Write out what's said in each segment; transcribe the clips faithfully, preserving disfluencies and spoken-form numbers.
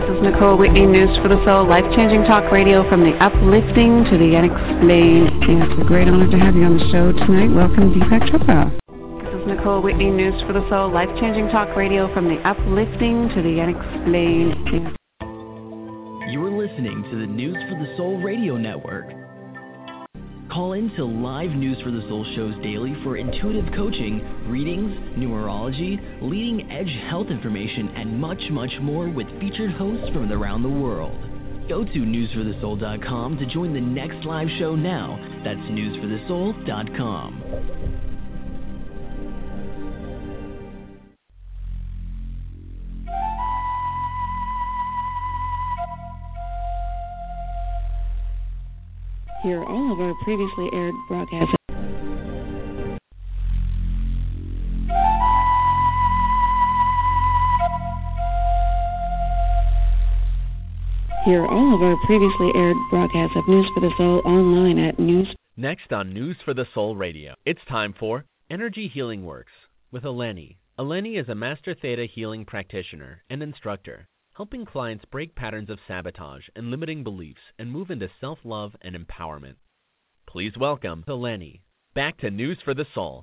This is Nicole Whitney, News for the Soul, life-changing talk radio from the uplifting to the unexplained. And it's a great honor to have you on the show tonight. Welcome, Deepak Chopra. This is Nicole Whitney, News for the Soul, life-changing talk radio from the uplifting to the unexplained. You're listening to the News for the Soul radio network. Call in to live News for the Soul shows daily for intuitive coaching, readings, numerology, leading-edge health information, and much, much more with featured hosts from around the world. Go to news for the soul dot com to join the next live show now. That's news for the soul dot com. Here are all of our previously aired broadcasts. Here are all of our previously aired broadcasts of News for the Soul online at News. Next on News for the Soul Radio, it's time for Energy Healing Works with Eleni. Eleni is a Master Theta healing practitioner and instructor, helping clients break patterns of sabotage and limiting beliefs and move into self-love and empowerment. Please welcome Eleni. Back to News for the Soul.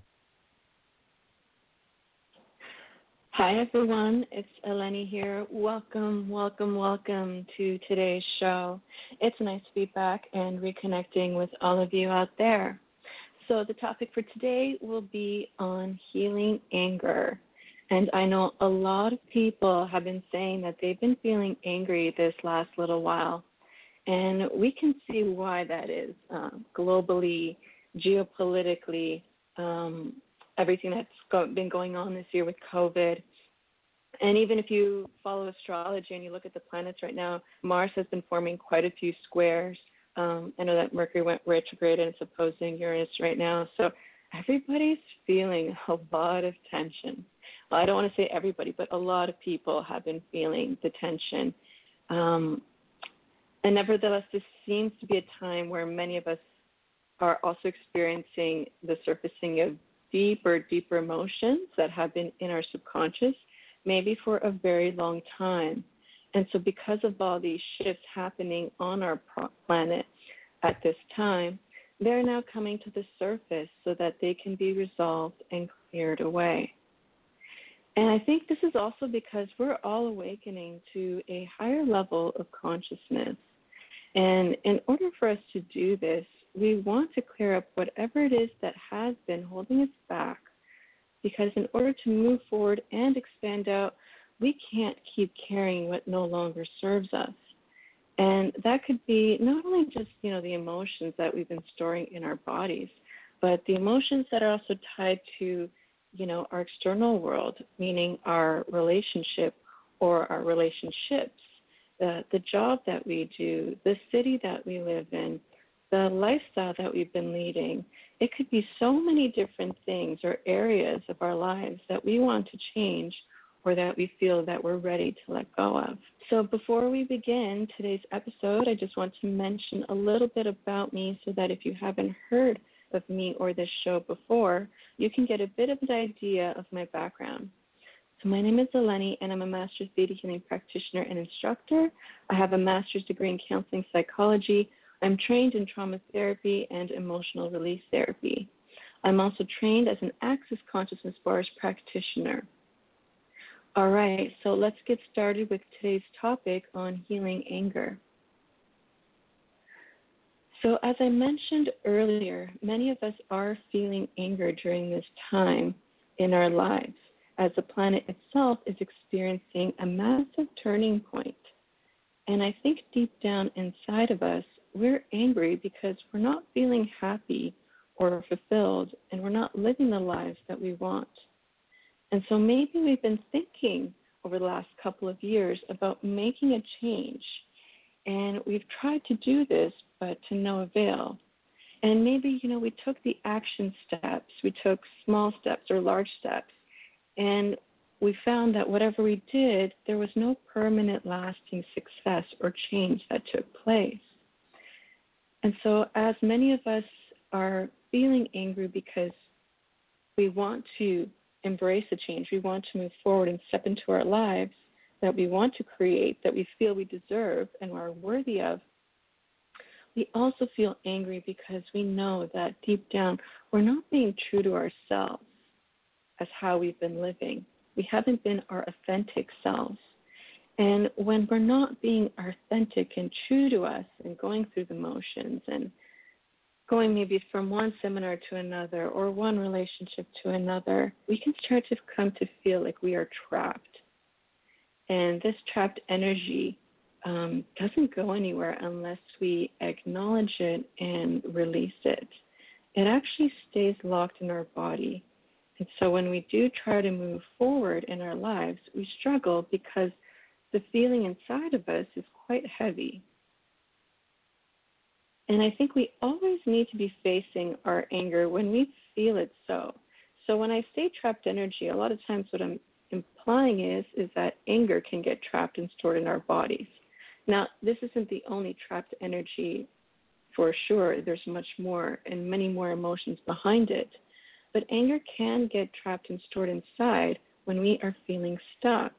Hi, everyone. It's Eleni here. Welcome, welcome, welcome to today's show. It's nice to be back and reconnecting with all of you out there. So the topic for today will be on healing anger. And I know a lot of people have been saying that they've been feeling angry this last little while. And we can see why that is uh, globally, geopolitically, um, everything that's go- been going on this year with COVID. And even if you follow astrology and you look at the planets right now, Mars has been forming quite a few squares. Um, I know that Mercury went retrograde and it's opposing Uranus right now. So everybody's feeling a lot of tension. Well, I don't want to say everybody, but a lot of people have been feeling the tension. Um, and nevertheless, this seems to be a time where many of us are also experiencing the surfacing of deeper, deeper emotions that have been in our subconscious, maybe for a very long time. And so because of all these shifts happening on our planet at this time, they're now coming to the surface so that they can be resolved and cleared away. And I think this is also because we're all awakening to a higher level of consciousness. And in order for us to do this, we want to clear up whatever it is that has been holding us back. Because in order to move forward and expand out, we can't keep carrying what no longer serves us. And that could be not only just, you know, the emotions that we've been storing in our bodies, but the emotions that are also tied to, you know, our external world, meaning our relationship or our relationships, the, the job that we do, the city that we live in, the lifestyle that we've been leading. It could be so many different things or areas of our lives that we want to change or that we feel that we're ready to let go of. So before we begin today's episode, I just want to mention a little bit about me so that if you haven't heard of me or this show before, you can get a bit of an idea of my background. So my name is Eleni, and I'm a Master's Theta Healing Practitioner and Instructor. I have a Master's degree in Counseling Psychology. I'm trained in trauma therapy and emotional release therapy. I'm also trained as an Access Consciousness Bars practitioner. All right, so let's get started with today's topic on healing anger. So as I mentioned earlier, many of us are feeling anger during this time in our lives as the planet itself is experiencing a massive turning point. And I think deep down inside of us, we're angry because we're not feeling happy or fulfilled, and we're not living the lives that we want. And so maybe we've been thinking over the last couple of years about making a change, and we've tried to do this, but to no avail. And maybe, you know, we took the action steps, we took small steps or large steps, and we found that whatever we did, there was no permanent lasting success or change that took place. And so as many of us are feeling angry because we want to embrace a change, we want to move forward and step into our lives, that we want to create, that we feel we deserve and are worthy of, we also feel angry because we know that deep down we're not being true to ourselves as how we've been living. We haven't been our authentic selves. And when we're not being authentic and true to us and going through the motions and going maybe from one seminar to another or one relationship to another, we can start to come to feel like we are trapped. And this trapped energy um, doesn't go anywhere unless we acknowledge it and release it. It actually stays locked in our body. And so when we do try to move forward in our lives, we struggle because the feeling inside of us is quite heavy. And I think we always need to be facing our anger when we feel it so. So when I say trapped energy, a lot of times what I'm implying is, is that anger can get trapped and stored in our bodies. Now, this isn't the only trapped energy for sure. There's much more and many more emotions behind it. But anger can get trapped and stored inside when we are feeling stuck.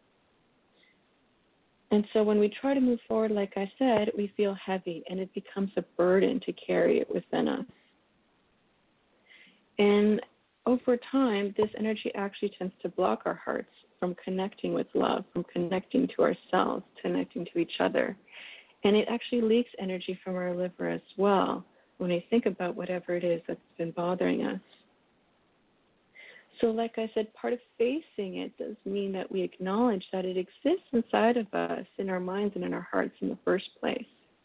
And so when we try to move forward, like I said, we feel heavy and it becomes a burden to carry it within us. And over time, this energy actually tends to block our hearts from connecting with love, from connecting to ourselves, connecting to each other. And it actually leaks energy from our liver as well when we think about whatever it is that's been bothering us. So like I said, part of facing it does mean that we acknowledge that it exists inside of us, in our minds and in our hearts in the first place.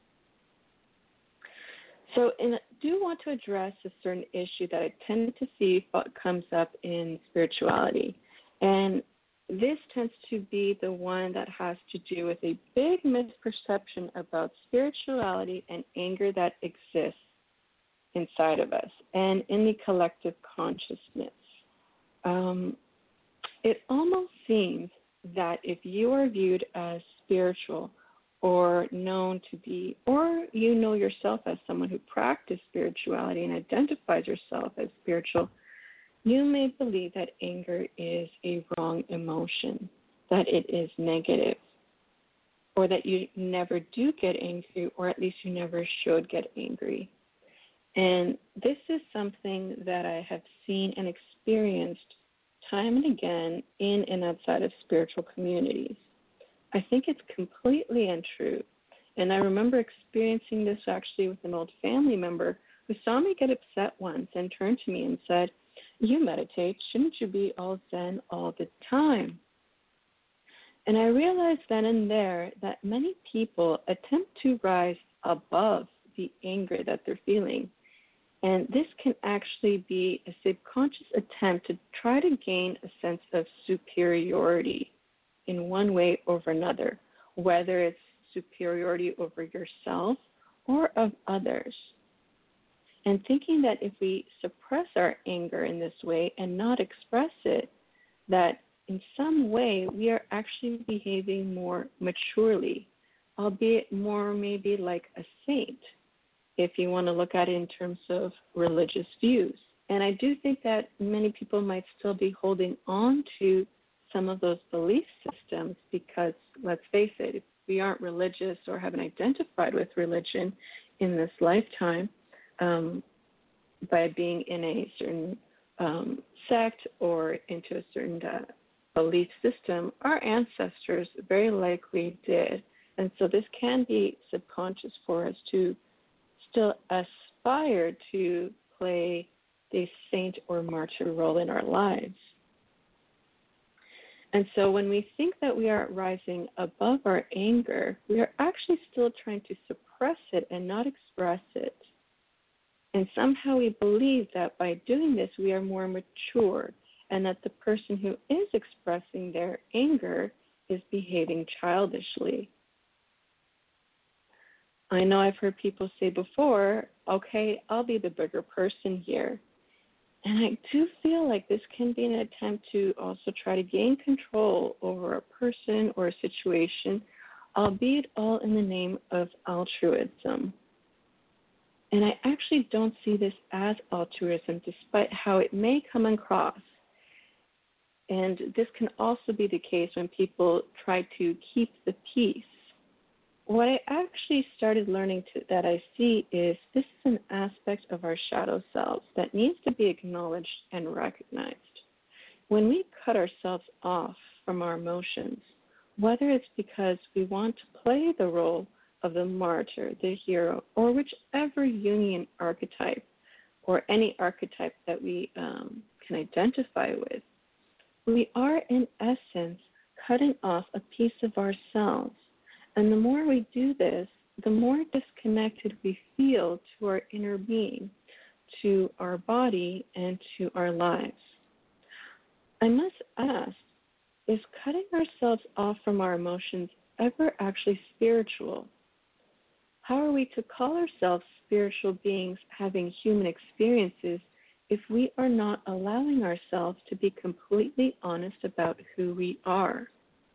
So and I do want to address a certain issue that I tend to see comes up in spirituality. And this tends to be the one that has to do with a big misperception about spirituality and anger that exists inside of us and in the collective consciousness. Um, it almost seems that if you are viewed as spiritual or known to be, or you know yourself as someone who practices spirituality and identifies yourself as spiritual, you may believe that anger is a wrong emotion, that it is negative, or that you never do get angry, or at least you never should get angry. And this is something that I have seen and experienced time and again in and outside of spiritual communities. I think it's completely untrue. And I remember experiencing this actually with an old family member who saw me get upset once and turned to me and said, "You meditate, shouldn't you be all zen all the time?" And I realized then and there that many people attempt to rise above the anger that they're feeling. And this can actually be a subconscious attempt to try to gain a sense of superiority in one way over another, whether it's superiority over yourself or of others. And thinking that if we suppress our anger in this way and not express it, that in some way we are actually behaving more maturely, albeit more maybe like a saint, if you want to look at it in terms of religious views. And I do think that many people might still be holding on to some of those belief systems because, let's face it, if we aren't religious or haven't identified with religion in this lifetime, um, by being in a certain um, sect or into a certain uh, belief system, our ancestors very likely did. And so this can be subconscious for us to still aspire to play the saint or martyr role in our lives. And so when we think that we are rising above our anger, we are actually still trying to suppress it and not express it. And somehow we believe that by doing this, we are more mature and that the person who is expressing their anger is behaving childishly. I know I've heard people say before, okay, I'll be the bigger person here. And I do feel like this can be an attempt to also try to gain control over a person or a situation, albeit all in the name of altruism. And I actually don't see this as altruism, despite how it may come across. And this can also be the case when people try to keep the peace. What I actually started learning to, that I see is this is an aspect of our shadow selves that needs to be acknowledged and recognized. When we cut ourselves off from our emotions, whether it's because we want to play the role of the martyr, the hero, or whichever Jungian archetype or any archetype that we um, can identify with, we are in essence cutting off a piece of ourselves. And the more we do this, the more disconnected we feel to our inner being, to our body, and to our lives. I must ask, is cutting ourselves off from our emotions ever actually spiritual? How are we to call ourselves spiritual beings having human experiences if we are not allowing ourselves to be completely honest about who we are?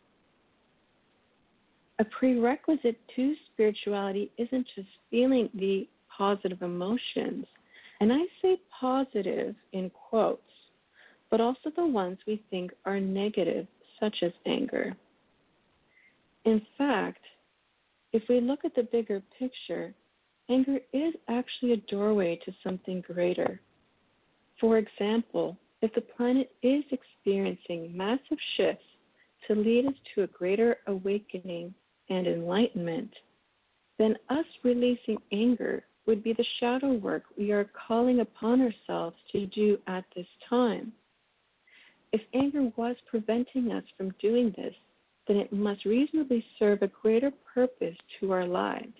A prerequisite to spirituality isn't just feeling the positive emotions, and I say positive in quotes, but also the ones we think are negative, such as anger. In fact, if we look at the bigger picture, anger is actually a doorway to something greater. For example, if the planet is experiencing massive shifts to lead us to a greater awakening and enlightenment, then us releasing anger would be the shadow work we are calling upon ourselves to do at this time. If anger was preventing us from doing this, then it must reasonably serve a greater purpose to our lives.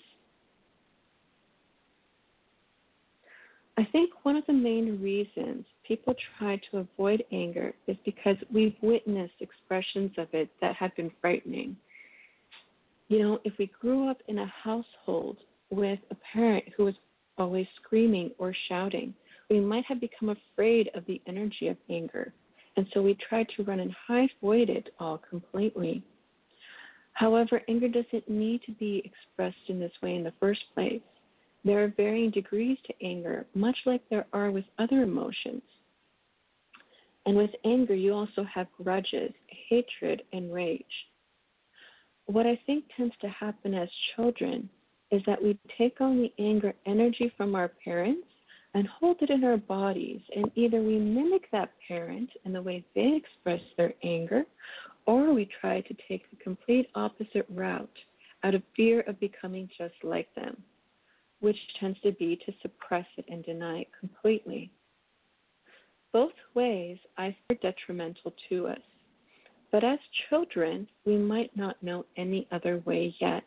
I think one of the main reasons people try to avoid anger is because we've witnessed expressions of it that have been frightening. You know, if we grew up in a household with a parent who was always screaming or shouting, we might have become afraid of the energy of anger. And so we try to run and avoid it all completely. However, anger doesn't need to be expressed in this way in the first place. There are varying degrees to anger, much like there are with other emotions. And with anger, you also have grudges, hatred, and rage. What I think tends to happen as children is that we take on the anger energy from our parents and hold it in our bodies, and either we mimic that parent in the way they express their anger, or we try to take the complete opposite route out of fear of becoming just like them, which tends to be to suppress it and deny it completely. Both ways I think are detrimental to us, but as children, we might not know any other way yet.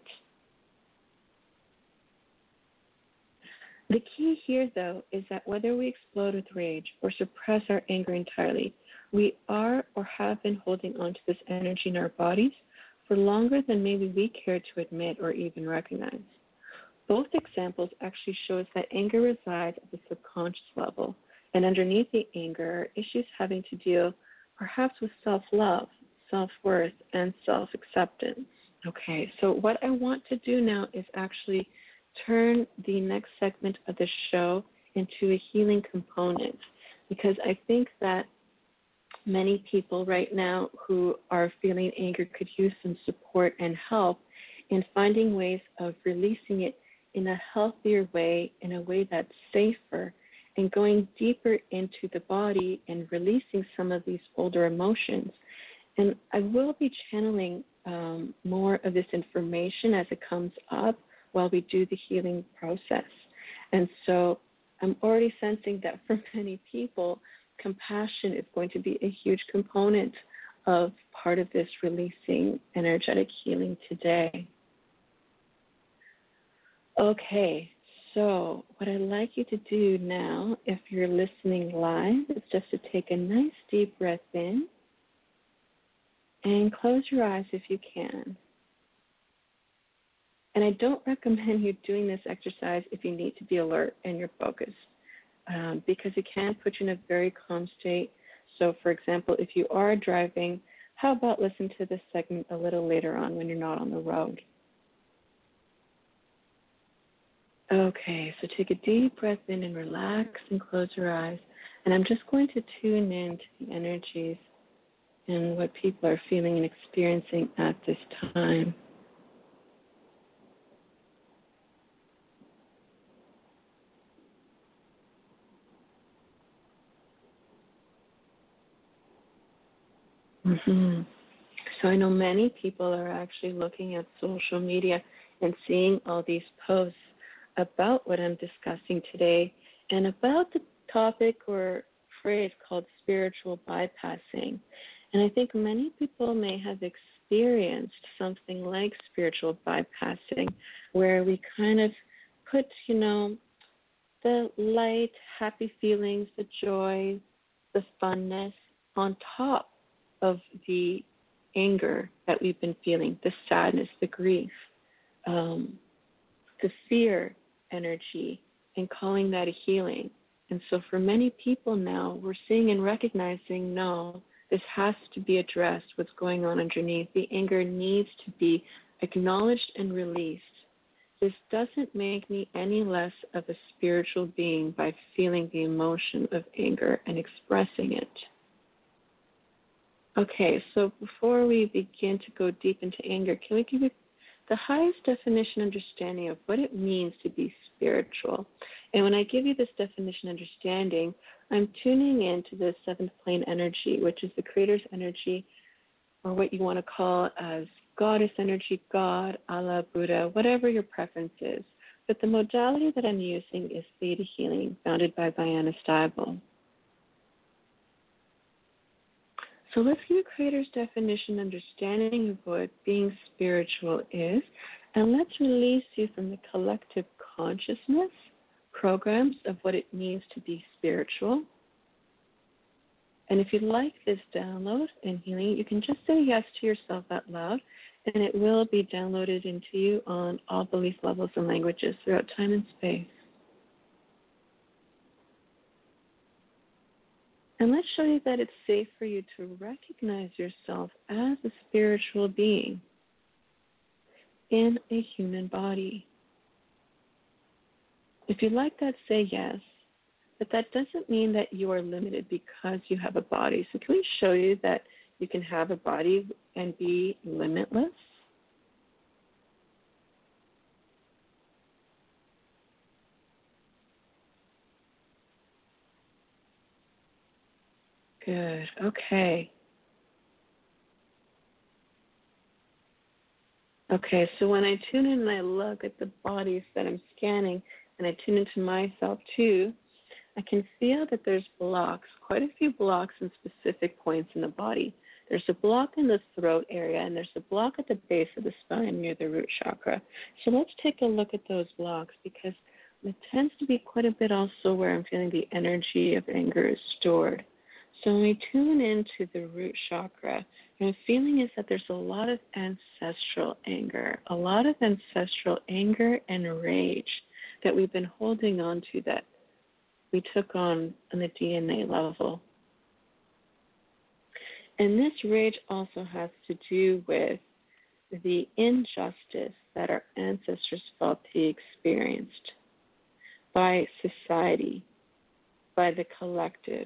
The key here, though, is that whether we explode with rage or suppress our anger entirely, we are or have been holding on to this energy in our bodies for longer than maybe we care to admit or even recognize. Both examples actually show us that anger resides at the subconscious level, and underneath the anger are issues having to deal perhaps with self-love, self-worth, and self-acceptance. Okay, so what I want to do now is actually turn the next segment of the show into a healing component, because I think that many people right now who are feeling anger could use some support and help in finding ways of releasing it in a healthier way, in a way that's safer, and going deeper into the body and releasing some of these older emotions. And I will be channeling um, more of this information as it comes up while we do the healing process. And so I'm already sensing that for many people, compassion is going to be a huge component of part of this releasing energetic healing today. Okay, so what I'd like you to do now, if you're listening live, is just to take a nice deep breath in and close your eyes if you can. And I don't recommend you doing this exercise if you need to be alert and you're focused, um, because it can put you in a very calm state. So, for example, if you are driving, how about listen to this segment a little later on when you're not on the road? Okay, so take a deep breath in and relax and close your eyes. And I'm just going to tune in to the energies and what people are feeling and experiencing at this time. Mm-hmm. So I know many people are actually looking at social media and seeing all these posts about what I'm discussing today and about the topic or phrase called spiritual bypassing. And I think many people may have experienced something like spiritual bypassing, where we kind of put, you know, the light, happy feelings, the joy, the funness on top of the anger that we've been feeling, the sadness, the grief, um, the fear energy, and calling that a healing. And so for many people now, we're seeing and recognizing, no, this has to be addressed, what's going on underneath. The anger needs to be acknowledged and released. This doesn't make me any less of a spiritual being by feeling the emotion of anger and expressing it. Okay, so before we begin to go deep into anger, can we give you the highest definition understanding of what it means to be spiritual? And when I give you this definition understanding, I'm tuning into the seventh plane energy, which is the Creator's energy, or what you want to call as Goddess energy, God, Allah, Buddha, whatever your preference is. But the modality that I'm using is Theta Healing, founded by Diana Steibel. So let's give Creator's definition, understanding of what being spiritual is, and let's release you from the collective consciousness programs of what it means to be spiritual. And if you like this download and healing, you can just say yes to yourself out loud, and it will be downloaded into you on all belief levels and languages throughout time and space. And let's show you that it's safe for you to recognize yourself as a spiritual being in a human body. If you like that, say yes. But that doesn't mean that you are limited because you have a body. So can we show you that you can have a body and be limitless? Good. Okay. Okay, so when I tune in and I look at the bodies that I'm scanning and I tune into myself too, I can feel that there's blocks, quite a few blocks in specific points in the body. There's a block in the throat area, and there's a block at the base of the spine near the root chakra. So let's take a look at those blocks, because it tends to be quite a bit also where I'm feeling the energy of anger is stored. So when we tune into the root chakra, my feeling is that there's a lot of ancestral anger, a lot of ancestral anger and rage that we've been holding on to, that we took on on the D N A level. And this rage also has to do with the injustice that our ancestors felt they experienced by society, by the collective,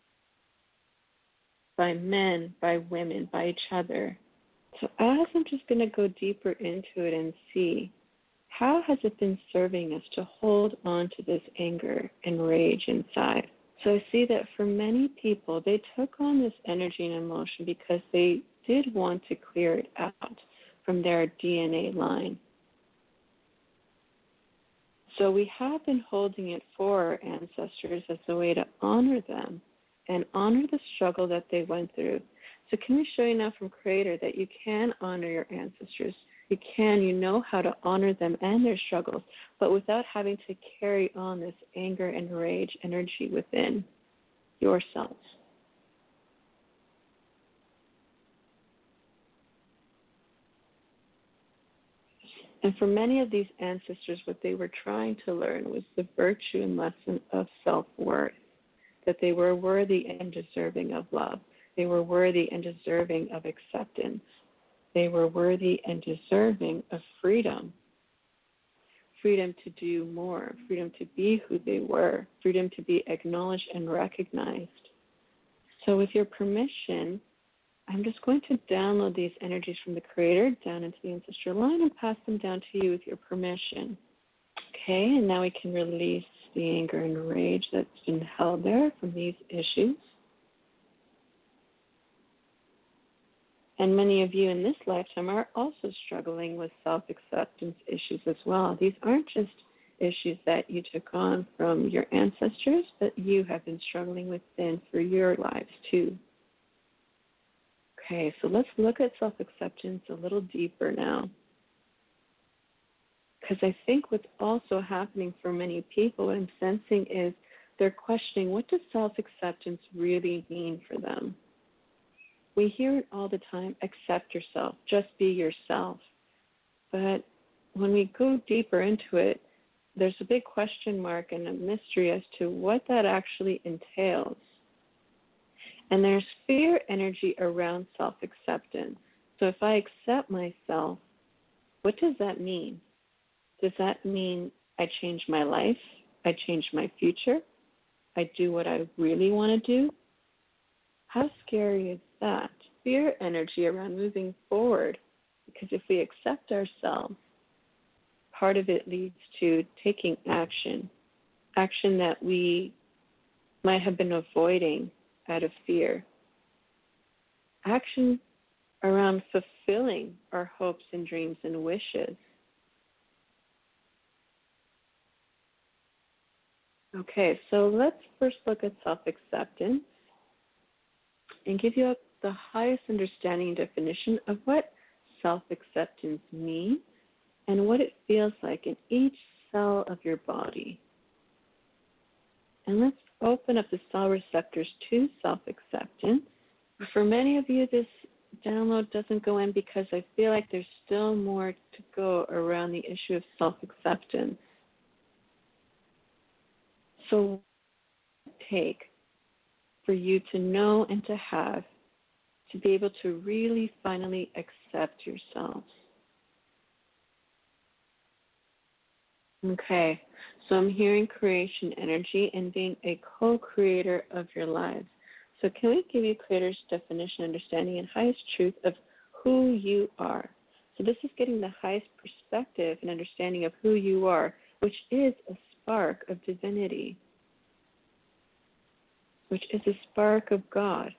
by men, by women, by each other. So as I'm just going to go deeper into it and see, how has it been serving us to hold on to this anger and rage inside? So I see that for many people, they took on this energy and emotion because they did want to clear it out from their D N A line. So we have been holding it for our ancestors as a way to honor them and honor the struggle that they went through. So can we show you now from Creator that you can honor your ancestors? You can, you know how to honor them and their struggles, but without having to carry on this anger and rage energy within yourselves. And for many of these ancestors, what they were trying to learn was the virtue and lesson of self-worth, that they were worthy and deserving of love. They were worthy and deserving of acceptance. They were worthy and deserving of freedom. Freedom to do more, freedom to be who they were, freedom to be acknowledged and recognized. So with your permission, I'm just going to download these energies from the Creator down into the ancestral line and pass them down to you with your permission. Okay, and now we can release the anger and rage that's been held there from these issues. And many of you in this lifetime are also struggling with self-acceptance issues as well. These aren't just issues that you took on from your ancestors, but you have been struggling within for your lives too. Okay, so let's look at self-acceptance a little deeper now. Because I think what's also happening for many people, what I'm sensing is they're questioning, what does self-acceptance really mean for them? We hear it all the time, accept yourself, just be yourself. But when we go deeper into it, there's a big question mark and a mystery as to what that actually entails. And there's fear energy around self-acceptance. So if I accept myself, what does that mean? Does that mean I change my life? I change my future? I do what I really want to do? How scary is that? Fear energy around moving forward. Because if we accept ourselves, part of it leads to taking action, action that we might have been avoiding out of fear. Action around fulfilling our hopes and dreams and wishes. Okay, so let's first look at self-acceptance and give you the highest understanding and definition of what self-acceptance means and what it feels like in each cell of your body. And let's open up the cell receptors to self-acceptance. For many of you, this download doesn't go in because I feel like there's still more to go around the issue of self-acceptance. So what does it take for you to know and to have to be able to really finally accept yourselves? Okay, so I'm hearing creation energy and being a co-creator of your lives. So can we give you Creator's definition, understanding, and highest truth of who you are? So this is getting the highest perspective and understanding of who you are, which is a spark of divinity, which is a spark of God.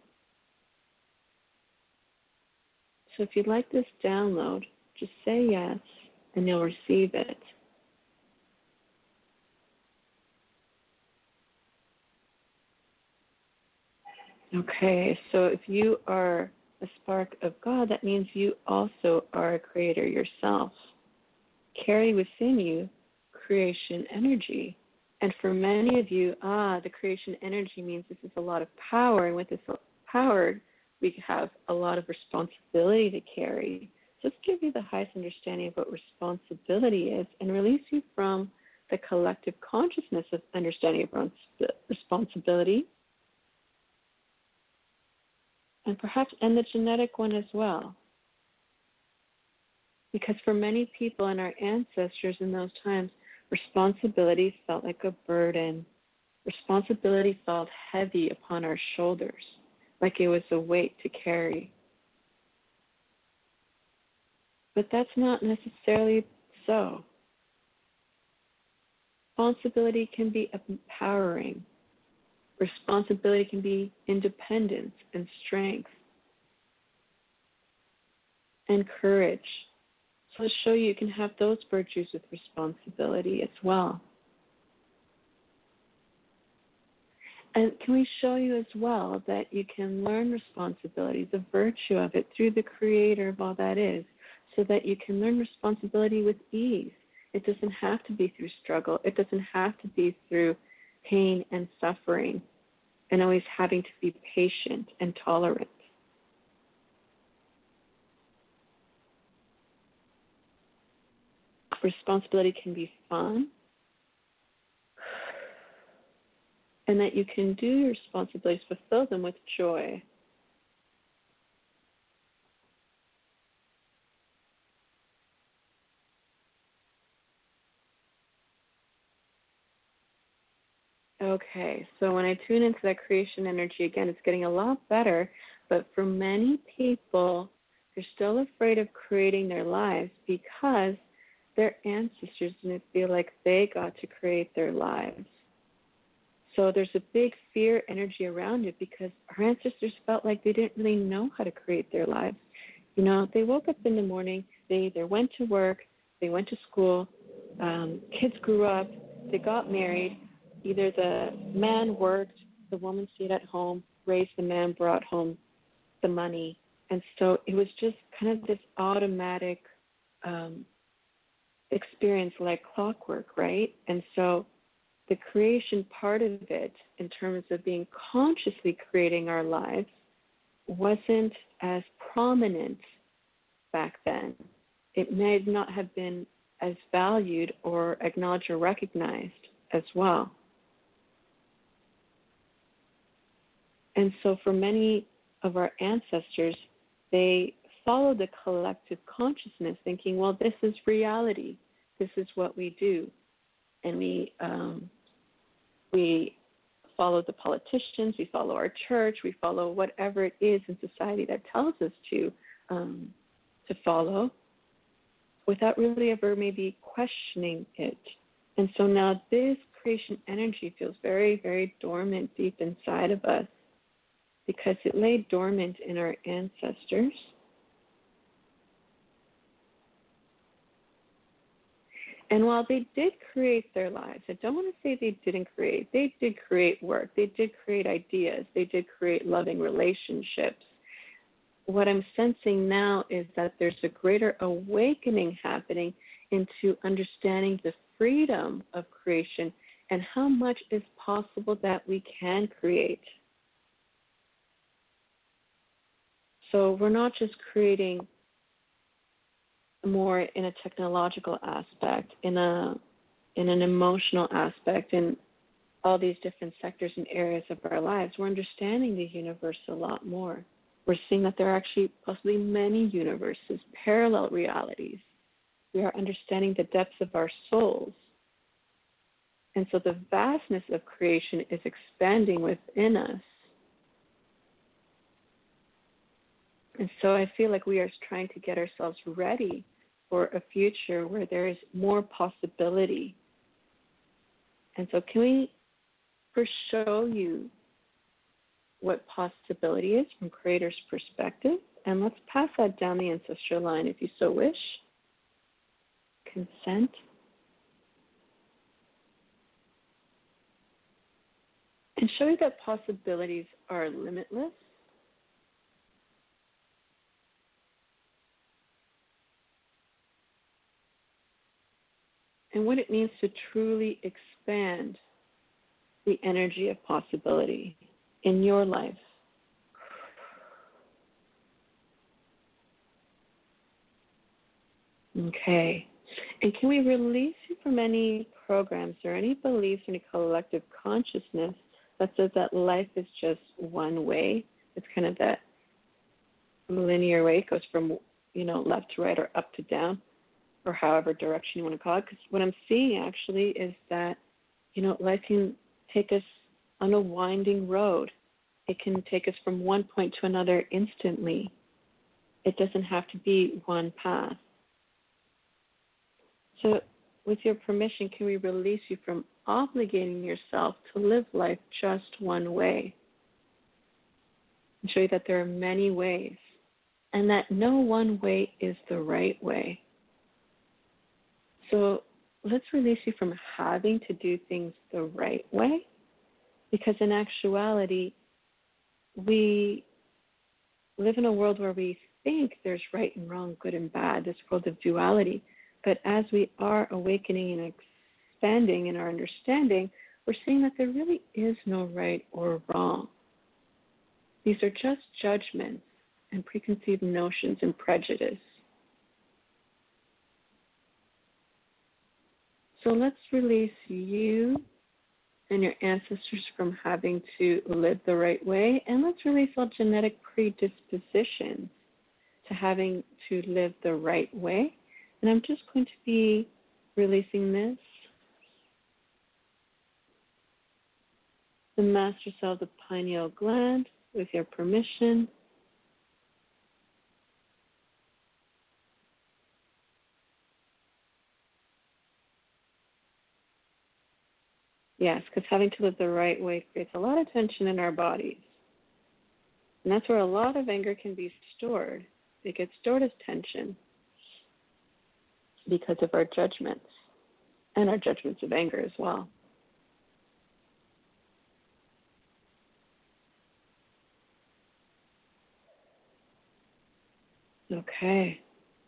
So if you'd like this download, just say yes, and you'll receive it. Okay, so if you are a spark of God, that means you also are a creator yourself. Carry within you creation energy. And for many of you, ah, the creation energy means this is a lot of power, and with this power, we have a lot of responsibility to carry. So let's give you the highest understanding of what responsibility is and release you from the collective consciousness of understanding of responsibility, and perhaps and the genetic one as well. Because for many people and our ancestors in those times, responsibility felt like a burden. Responsibility felt heavy upon our shoulders, like it was a weight to carry. But that's not necessarily so. Responsibility can be empowering. Responsibility can be independence and strength and courage. So to show you, you can have those virtues with responsibility as well. And can we show you as well that you can learn responsibility, the virtue of it, through the creator of all that is, so that you can learn responsibility with ease. It doesn't have to be through struggle. It doesn't have to be through pain and suffering and always having to be patient and tolerant. Responsibility can be fun, and that you can do your responsibilities, fulfill them with joy. Okay, so when I tune into that creation energy again, it's getting a lot better. But for many people, they're still afraid of creating their lives because their ancestors didn't feel like they got to create their lives. So there's a big fear energy around it because our ancestors felt like they didn't really know how to create their lives. You know, they woke up in the morning, they either went to work, they went to school, um, kids grew up, they got married. Either the man worked, the woman stayed at home, raised the man, brought home the money. And so it was just kind of this automatic um, experience like clockwork, right? And so the creation part of it, in terms of being consciously creating our lives, wasn't as prominent back then. It may not have been as valued or acknowledged or recognized as well. And so for many of our ancestors, they followed the collective consciousness thinking, well, this is reality. This is what we do. And we um, we follow the politicians, we follow our church, we follow whatever it is in society that tells us to um, to follow without really ever maybe questioning it. And so now this creation energy feels very, very dormant deep inside of us because it lay dormant in our ancestors. And while they did create their lives, I don't want to say they didn't create. They did create work. They did create ideas. They did create loving relationships. What I'm sensing now is that there's a greater awakening happening into understanding the freedom of creation and how much is possible that we can create. So we're not just creating more in a technological aspect, in a in an emotional aspect, in all these different sectors and areas of our lives. We're understanding the universe a lot more. We're seeing that there are actually possibly many universes, parallel realities. We are understanding the depths of our souls. And so the vastness of creation is expanding within us. And so I feel like we are trying to get ourselves ready for a future where there is more possibility. And so can we first show you what possibility is from Creator's perspective? And let's pass that down the ancestral line if you so wish. Consent. And show you that possibilities are limitless. And what it means to truly expand the energy of possibility in your life. Okay. And can we release you from any programs or any beliefs or any collective consciousness that says that life is just one way? It's kind of that linear way. It goes from, you know, left to right or up to down, or however direction you want to call it. Because what I'm seeing actually is that, you know, life can take us on a winding road. It can take us from one point to another instantly. It doesn't have to be one path. So with your permission, can we release you from obligating yourself to live life just one way? And show you that there are many ways and that no one way is the right way. So let's release you from having to do things the right way, because in actuality, we live in a world where we think there's right and wrong, good and bad, this world of duality. But as we are awakening and expanding in our understanding, we're seeing that there really is no right or wrong. These are just judgments and preconceived notions and prejudice. So let's release you and your ancestors from having to live the right way, and let's release all genetic predispositions to having to live the right way. And I'm just going to be releasing this. The master cell of the pineal gland, with your permission, Yes, because having to live the right way creates a lot of tension in our bodies. And that's where a lot of anger can be stored. It gets stored as tension because of our judgments and our judgments of anger as well. Okay.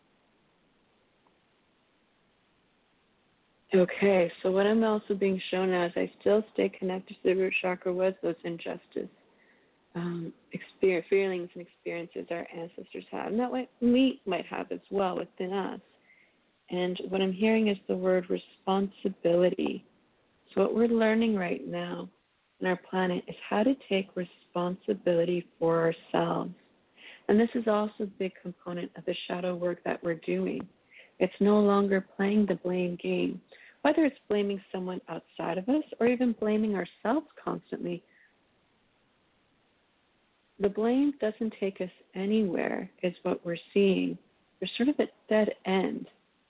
Okay, so what I'm also being shown now is I still stay connected to the root chakra with those injustice um, experience, feelings and experiences our ancestors have, and that what we might have as well within us. And what I'm hearing is the word responsibility. So what we're learning right now on our planet is how to take responsibility for ourselves. And this is also a big component of the shadow work that we're doing. It's no longer playing the blame game, whether it's blaming someone outside of us or even blaming ourselves constantly. The blame doesn't take us anywhere, is what we're seeing. We're sort of at dead end.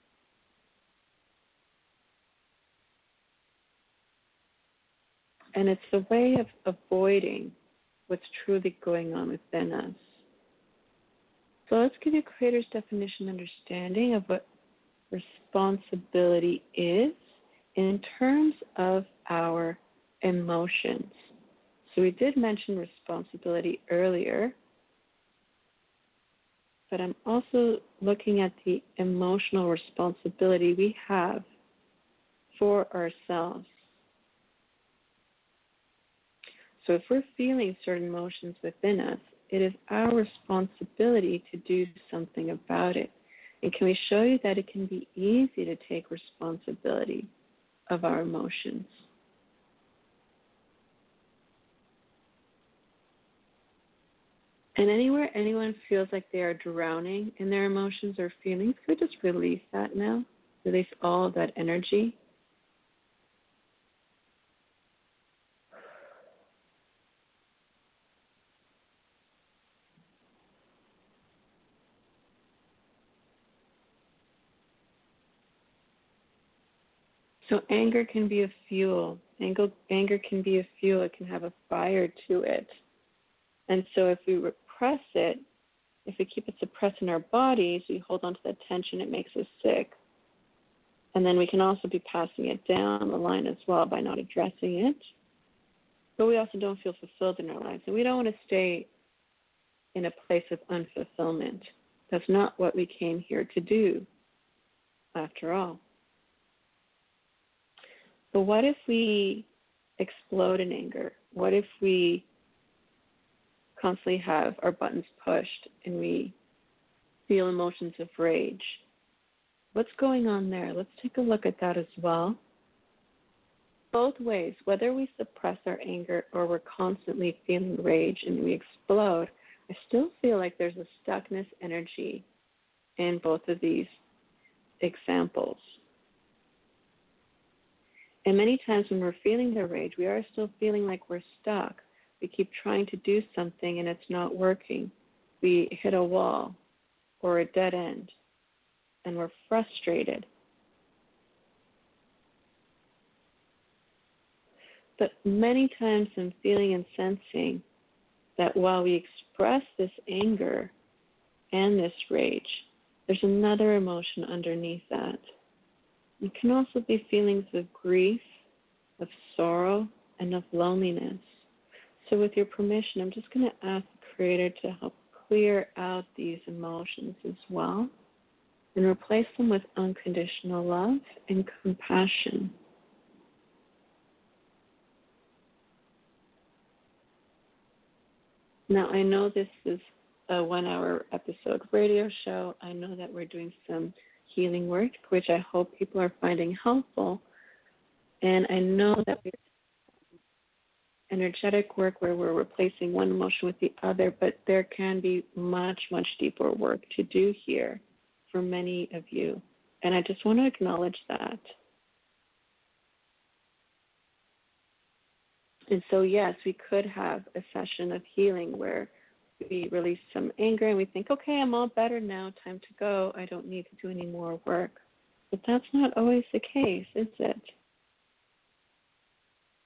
And it's a way of avoiding what's truly going on within us. So let's give you Creator's definition understanding of what responsibility is in terms of our emotions. So we did mention responsibility earlier, but I'm also looking at the emotional responsibility we have for ourselves. So if we're feeling certain emotions within us, it is our responsibility to do something about it. And can we show you that it can be easy to take responsibility of our emotions? And anywhere anyone feels like they are drowning in their emotions or feelings, could we just release that now? Release all of that energy? So anger can be a fuel. Anger, anger can be a fuel. It can have a fire to it. And so if we repress it, if we keep it suppressed in our bodies, we hold on to that tension, it makes us sick. And then we can also be passing it down the line as well by not addressing it. But we also don't feel fulfilled in our lives. And we don't want to stay in a place of unfulfillment. That's not what we came here to do, after all. But what if we explode in anger? What if we constantly have our buttons pushed and we feel emotions of rage? What's going on there? Let's take a look at that as well. Both ways, whether we suppress our anger or we're constantly feeling rage and we explode, I still feel like there's a stuckness energy in both of these examples. And many times when we're feeling the rage, we are still feeling like we're stuck. We keep trying to do something and it's not working. We hit a wall or a dead end and we're frustrated. But many times I'm feeling and sensing that while we express this anger and this rage, there's another emotion underneath that. It can also be feelings of grief, of sorrow, and of loneliness. So with your permission, I'm just going to ask the Creator to help clear out these emotions as well and replace them with unconditional love and compassion. Now, I know this is a one-hour episode radio show. I know that we're doing some healing work, which I hope people are finding helpful. And I know that we're energetic work where we're replacing one emotion with the other, but there can be much, much deeper work to do here for many of you. And I just want to acknowledge that. And so, yes, we could have a session of healing where we release some anger and we think, okay, I'm all better now, time to go. I don't need to do any more work. But that's not always the case, is it?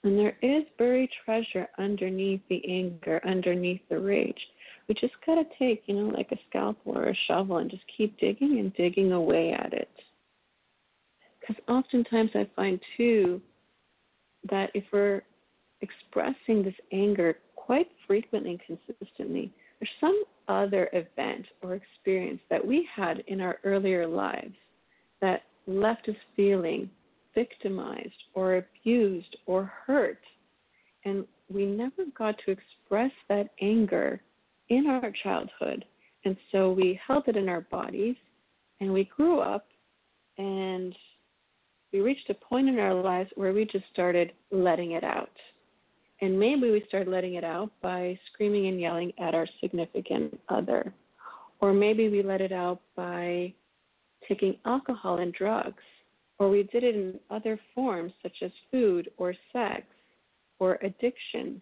And there is buried treasure underneath the anger, underneath the rage. We just got to take, you know, like a scalpel or a shovel and just keep digging and digging away at it. Because oftentimes I find, too, that if we're expressing this anger quite frequently and consistently, there's some other event or experience that we had in our earlier lives that left us feeling victimized or abused or hurt. And we never got to express that anger in our childhood. And so we held it in our bodies, and we grew up, and we reached a point in our lives where we just started letting it out. And maybe we started letting it out by screaming and yelling at our significant other. Or maybe we let it out by taking alcohol and drugs. Or we did it in other forms such as food or sex or addictions.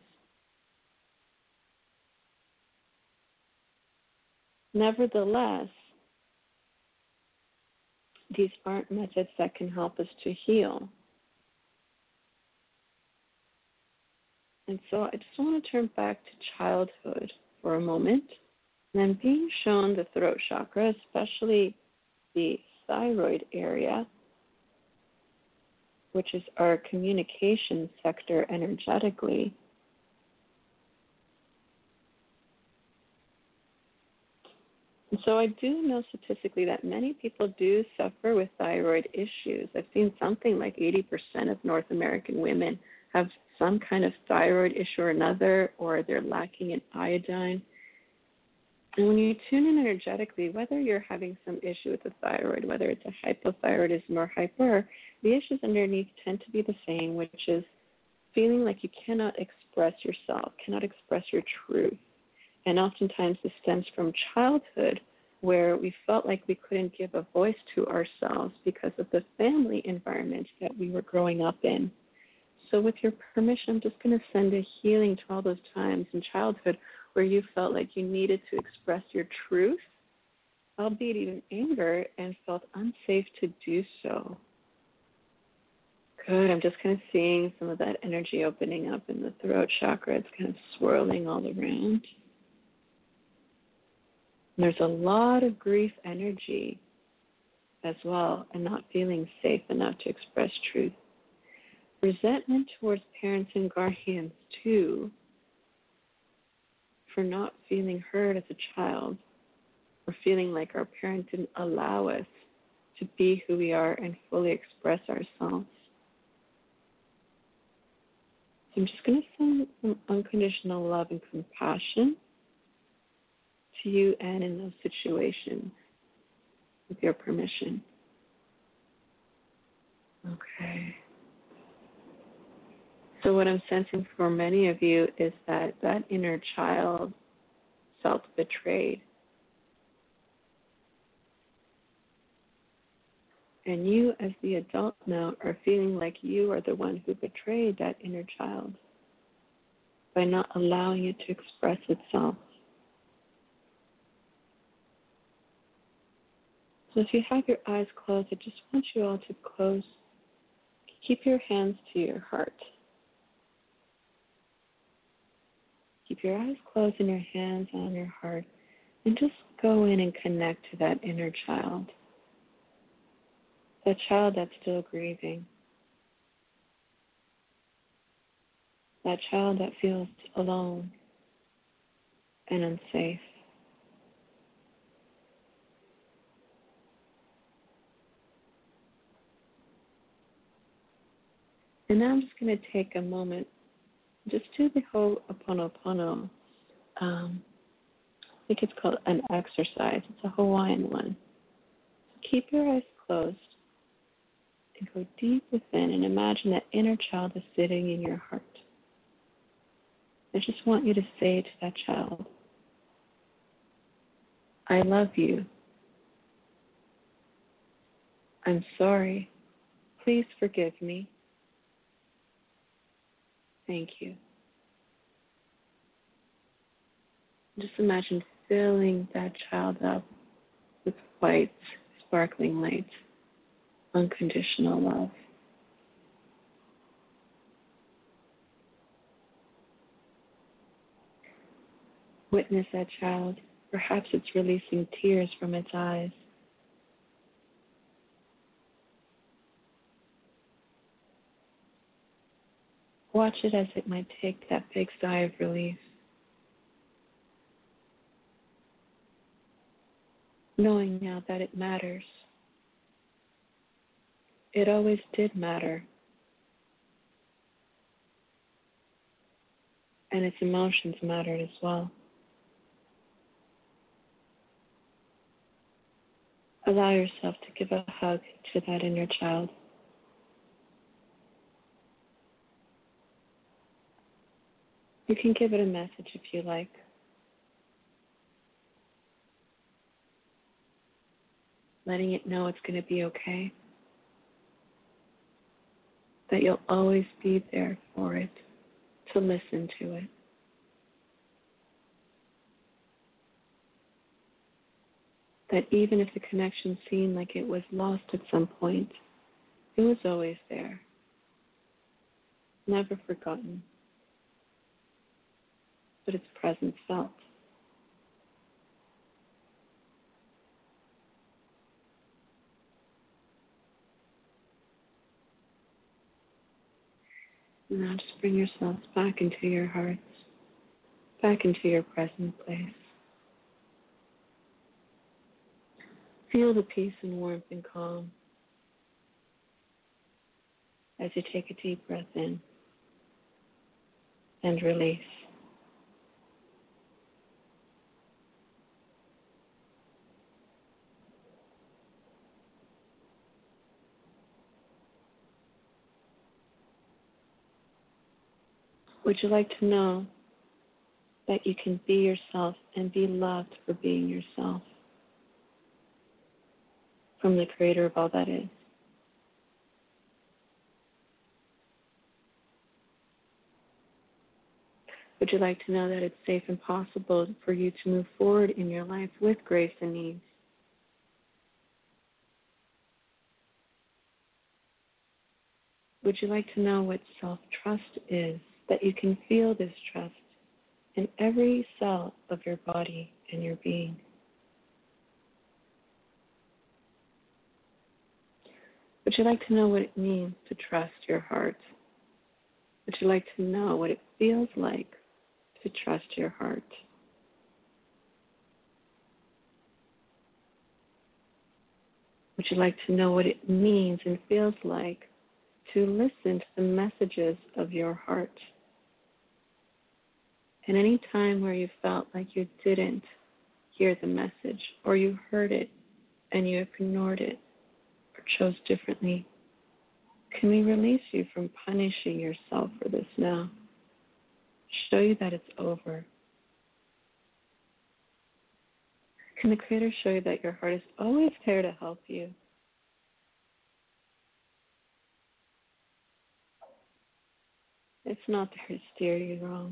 Nevertheless, these aren't methods that can help us to heal. And so I just want to turn back to childhood for a moment. And I'm being shown the throat chakra, especially the thyroid area, which is our communication sector energetically. And so I do know statistically that many people do suffer with thyroid issues. I've seen something like eighty percent of North American women have some kind of thyroid issue or another, or they're lacking in iodine. And when you tune in energetically, whether you're having some issue with the thyroid, whether it's a hypothyroidism or hyper, the issues underneath tend to be the same, which is feeling like you cannot express yourself, cannot express your truth. And oftentimes this stems from childhood, where we felt like we couldn't give a voice to ourselves because of the family environment that we were growing up in. So with your permission, I'm just going to send a healing to all those times in childhood where you felt like you needed to express your truth, albeit even anger, and felt unsafe to do so. Good. I'm just kind of seeing some of that energy opening up in the throat chakra. It's kind of swirling all around. And there's a lot of grief energy as well, and not feeling safe enough to express truth. Resentment towards parents and guardians, too, for not feeling heard as a child, or feeling like our parents didn't allow us to be who we are and fully express ourselves. So I'm just going to send some unconditional love and compassion to you and in those situations with your permission. Okay. So what I'm sensing for many of you is that that inner child felt betrayed. And you, as the adult now, are feeling like you are the one who betrayed that inner child by not allowing it to express itself. So if you have your eyes closed, I just want you all to close. Keep your hands to your heart. Keep your eyes closed and your hands on your heart, and just go in and connect to that inner child, that child that's still grieving, that child that feels alone and unsafe. And now I'm just going to take a moment. Just do the Ho'oponopono. Um, I think it's called an exercise. It's a Hawaiian one. So keep your eyes closed and go deep within and imagine that inner child is sitting in your heart. I just want you to say to that child, I love you. I'm sorry. Please forgive me. Thank you. Just imagine filling that child up with white, sparkling light, unconditional love. Witness that child. Perhaps it's releasing tears from its eyes. Watch it as it might take that big sigh of relief. Knowing now that it matters. It always did matter. And its emotions mattered as well. Allow yourself to give a hug to that inner child. You can give it a message if you like. Letting it know it's going to be okay. That you'll always be there for it, to listen to it. That even if the connection seemed like it was lost at some point, it was always there. Never forgotten. But its presence felt. Now just bring yourselves back into your hearts, back into your present place. Feel the peace and warmth and calm as you take a deep breath in and release. Would you like to know that you can be yourself and be loved for being yourself from the Creator of all that is? Would you like to know that it's safe and possible for you to move forward in your life with grace and ease? Would you like to know what self-trust is? That you can feel this trust in every cell of your body and your being. Would you like to know what it means to trust your heart? Would you like to know what it feels like to trust your heart? Would you like to know what it means and feels like to listen to the messages of your heart? And any time where you felt like you didn't hear the message, or you heard it and you ignored it, or chose differently, can we release you from punishing yourself for this now? Show you that it's over. Can the Creator show you that your heart is always there to help you? It's not there to steer you wrong.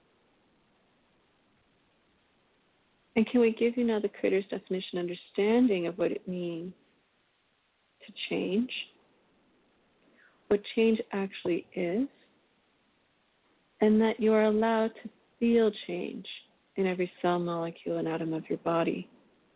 And can we give you now the Creator's definition, understanding of what it means to change, what change actually is, and that you are allowed to feel change in every cell, molecule, and atom of your body.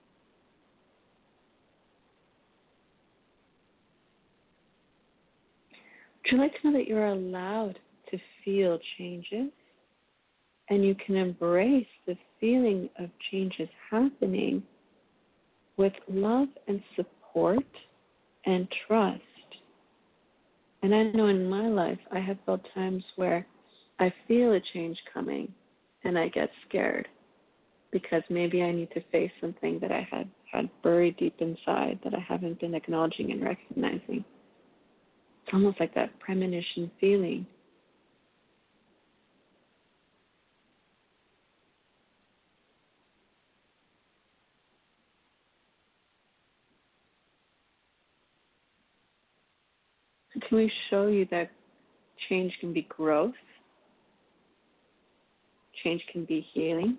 Would you like to know that you're allowed to feel changes? And you can embrace the feeling of changes happening with love and support and trust. And I know in my life I have felt times where I feel a change coming and I get scared because maybe I need to face something that I had, had buried deep inside that I haven't been acknowledging and recognizing. It's almost like that premonition feeling. Can we show you that change can be growth? Change can be healing.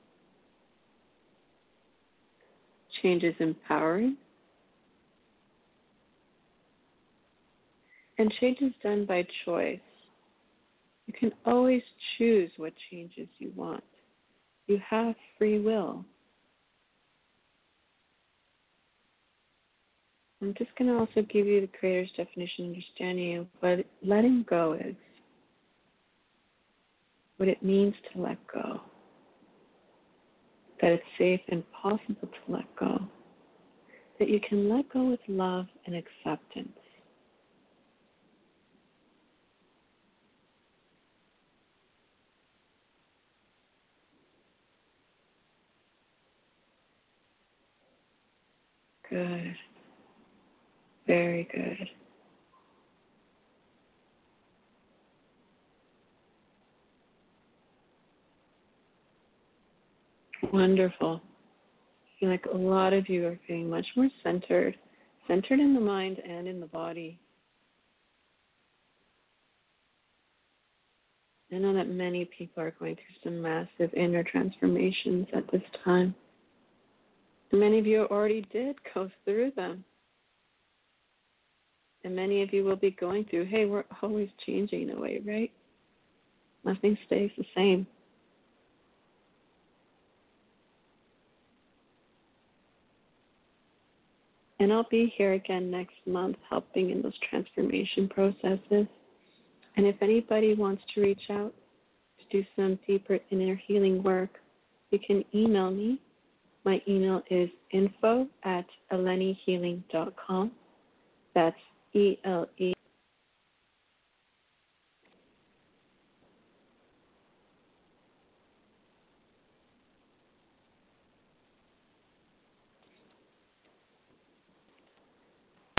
Change is empowering. And change is done by choice. You can always choose what changes you want. You have free will. I'm just going to also give you the Creator's definition, understanding of what letting go is, what it means to let go, that it's safe and possible to let go, that you can let go with love and acceptance. Good. Very good. Wonderful. I feel like a lot of you are feeling much more centered, centered in the mind and in the body. I know that many people are going through some massive inner transformations at this time. And many of you already did go through them. And many of you will be going through, hey, we're always changing in a way, right? Nothing stays the same. And I'll be here again next month helping in those transformation processes. And if anybody wants to reach out to do some deeper inner healing work, you can email me. My email is info at eleni healing dot com. That's E L E